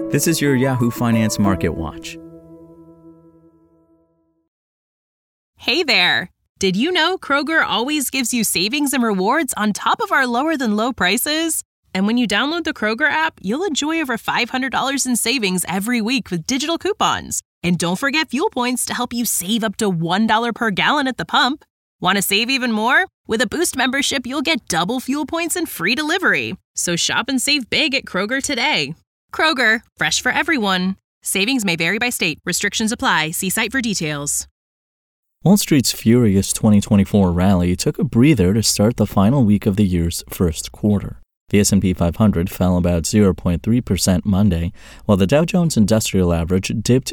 This is your Yahoo Finance Market Watch. Hey there! Did you know Kroger always gives you savings and rewards on top of our lower-than-low prices? And when you download the Kroger app, you'll enjoy over $500 in savings every week with digital coupons. And don't forget fuel points to help you save up to $1 per gallon at the pump. Want to save even more? With a Boost membership, you'll get double fuel points and free delivery. So shop and save big at Kroger today. Kroger, fresh for everyone. Savings may vary by state. Restrictions apply. See site for details. Wall Street's furious 2024 rally took a breather to start the final week of the year's first quarter. The S&P 500 fell about 0.3% Monday, while the Dow Jones Industrial Average dipped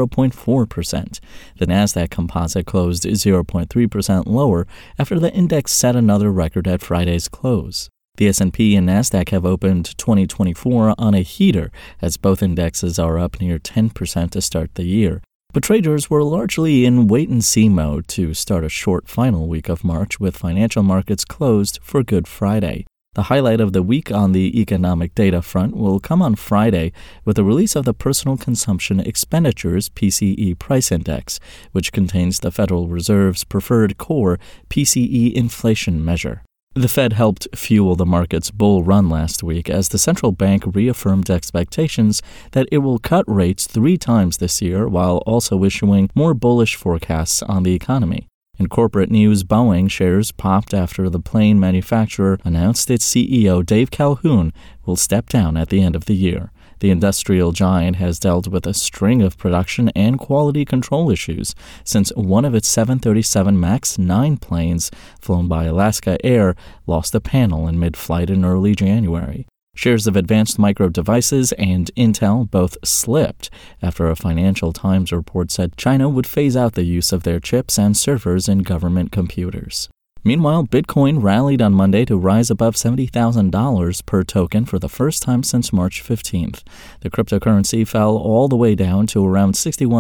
0.4%. The Nasdaq Composite closed 0.3% lower after the index set another record at Friday's close. The S&P and Nasdaq have opened 2024 on a heater, as both indexes are up near 10% to start the year. But traders were largely in wait-and-see mode to start a short final week of March, with financial markets closed for Good Friday. The highlight of the week on the economic data front will come on Friday with the release of the Personal Consumption Expenditures PCE Price Index, which contains the Federal Reserve's preferred core PCE inflation measure. The Fed helped fuel the market's bull run last week as the central bank reaffirmed expectations that it will cut rates 3 times this year while also issuing more bullish forecasts on the economy. In corporate news, Boeing shares popped after the plane manufacturer announced its CEO, Dave Calhoun, will step down at the end of the year. The industrial giant has dealt with a string of production and quality control issues since one of its 737 MAX 9 planes, flown by Alaska Air, lost a panel in mid-flight in early January. Shares of Advanced Micro Devices and Intel both slipped after a Financial Times report said China would phase out the use of their chips and servers in government computers. Meanwhile, Bitcoin rallied on Monday to rise above $70,000 per token for the first time since March 15th. The cryptocurrency fell all the way down to around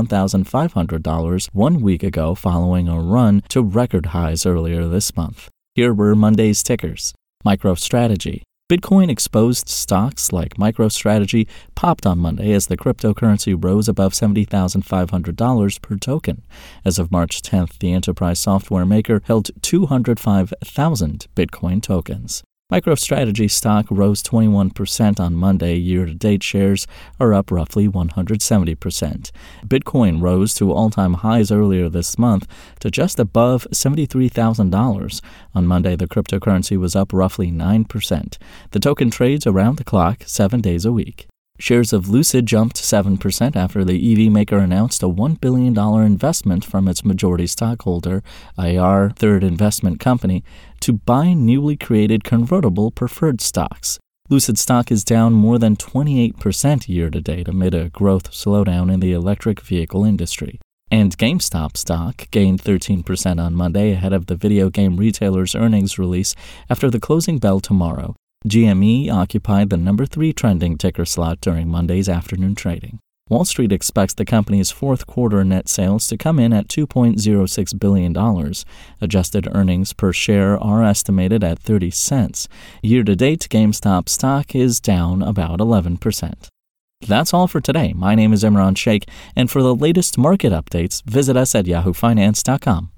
$61,500 1 week ago, following a run to record highs earlier this month. Here were Monday's tickers. MicroStrategy. Bitcoin-exposed stocks like MicroStrategy popped on Monday as the cryptocurrency rose above $70,500 per token. As of March 10th, the enterprise software maker held 205,000 Bitcoin tokens. MicroStrategy stock rose 21% on Monday. Year-to-date shares are up roughly 170%. Bitcoin rose to all-time highs earlier this month to just above $73,000. On Monday, the cryptocurrency was up roughly 9%. The token trades around the clock 7 days a week. Shares of Lucid jumped 7% after the EV maker announced a $1 billion investment from its majority stockholder, IR Third Investment Company, to buy newly created convertible preferred stocks. Lucid stock is down more than 28% year-to-date amid a growth slowdown in the electric vehicle industry. And GameStop stock gained 13% on Monday ahead of the video game retailer's earnings release after the closing bell tomorrow. GME occupied the number 3 trending ticker slot during Monday's afternoon trading. Wall Street expects the company's fourth quarter net sales to come in at $2.06 billion. Adjusted earnings per share are estimated at 30 cents. Year-to-date, GameStop stock is down about 11%. That's all for today. My name is Imran Sheikh, and for the latest market updates, visit us at yahoofinance.com.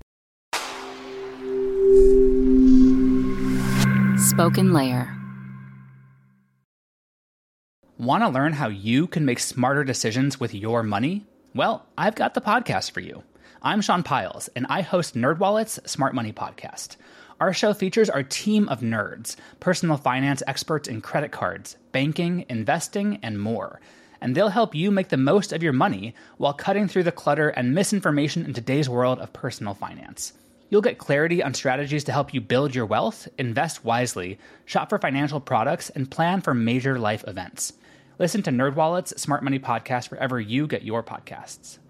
Spoken Layer. Want to learn how you can make smarter decisions with your money? Well, I've got the podcast for you. I'm Sean Piles, and I host NerdWallet's Smart Money Podcast. Our show features our team of nerds, personal finance experts in credit cards, banking, investing, and more. And they'll help you make the most of your money while cutting through the clutter and misinformation in today's world of personal finance. You'll get clarity on strategies to help you build your wealth, invest wisely, shop for financial products, and plan for major life events. Listen to NerdWallet's Smart Money Podcast wherever you get your podcasts.